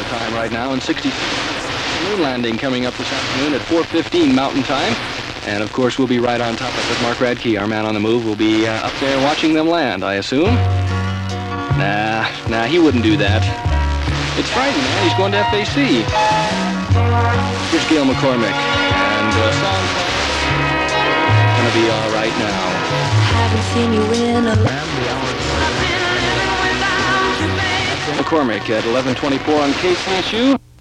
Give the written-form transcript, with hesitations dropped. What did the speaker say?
Time right now, and 60 moon landing coming up this afternoon at 4:15 Mountain Time. And of course, we'll be right on top of it. Mark Radke, our man on the move, will be up there watching them land, I assume. Nah, he wouldn't do that. It's frightening, man. He's going to FAC. Here's Gail McCormick, and song gonna be all right now. Haven't seen you in a McCormick at 11:24 on KCSU.